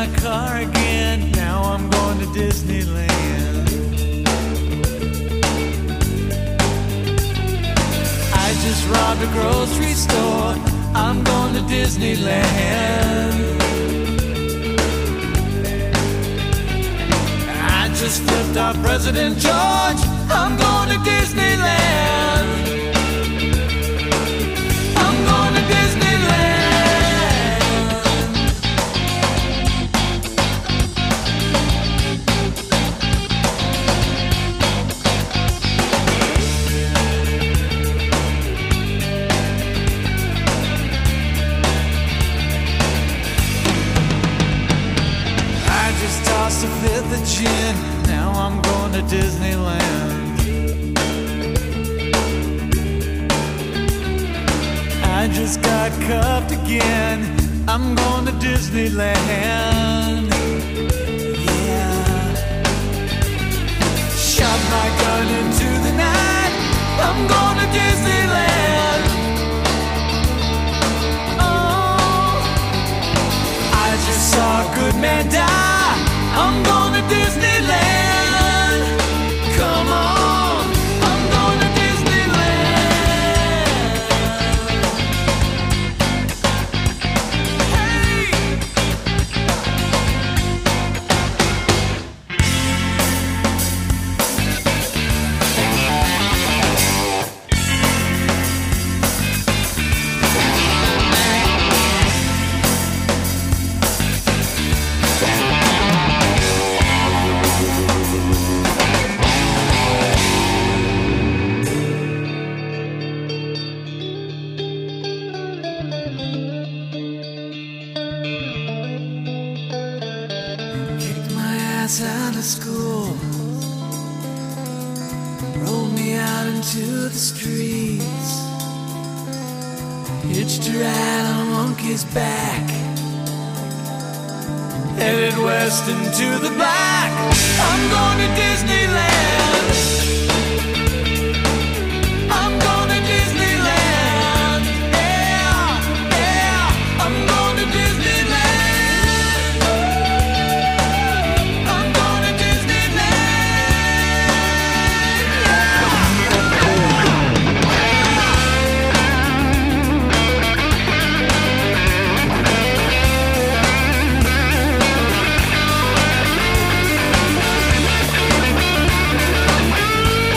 my car again. Now I'm going to Disneyland. I just robbed a grocery store. I'm going to Disneyland. I just flipped off President George. I'm going to Disneyland. I'm going to Disneyland. I just tossed a fifth of gin. Now I'm going to Disneyland. I just got cuffed again. I'm going to Disneyland. Yeah. Shot my gun into the night. I'm going to Disneyland. Oh, I just saw a good man die. I'm going to Disneyland. Come on, I'm going to Disneyland. Hey! Kicked my ass out of school, rolled me out into the streets, hitched a ride on a monkey's back, headed west into the black. I'm going to Disneyland. I'm going to Disneyland. Yeah, yeah, I'm going to Disneyland. I'm going to Disneyland.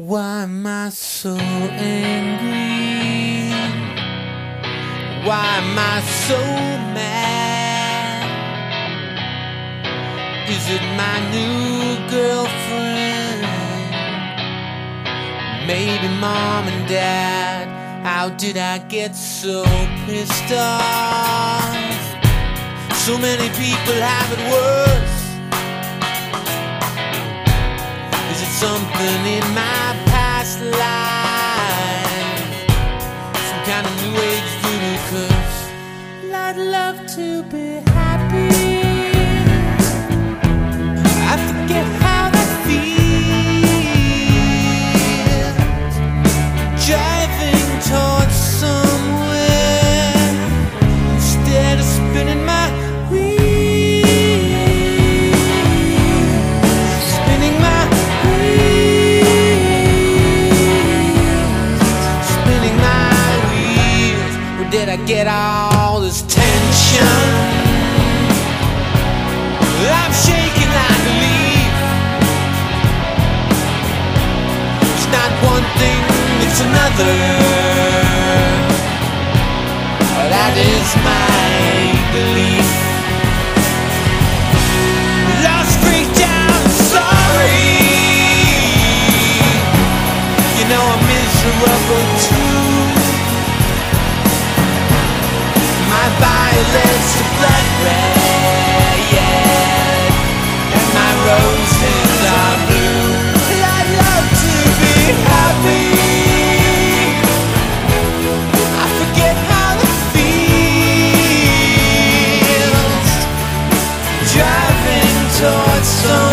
Why am I so angry? Why am I so mad? Is it my new girlfriend? Maybe mom and dad. How did I get so pissed off? So many people have it worse. Is it something in my past life? Some kind of new age voodoo curse? I'd love to be happy. I forget how that feels, driving towards somewhere instead of spinning my wheels, spinning my wheels, spinning my wheels. Where did I get all this tension? I'm shaking like a leaf. It's not one thing, it's another. That is my belief. Lost, freaked out, sorry. You know I'm miserable too. My violets are blood red, yeah, and my roses are blue. I'd love to be happy. I forget how it feels, driving towards some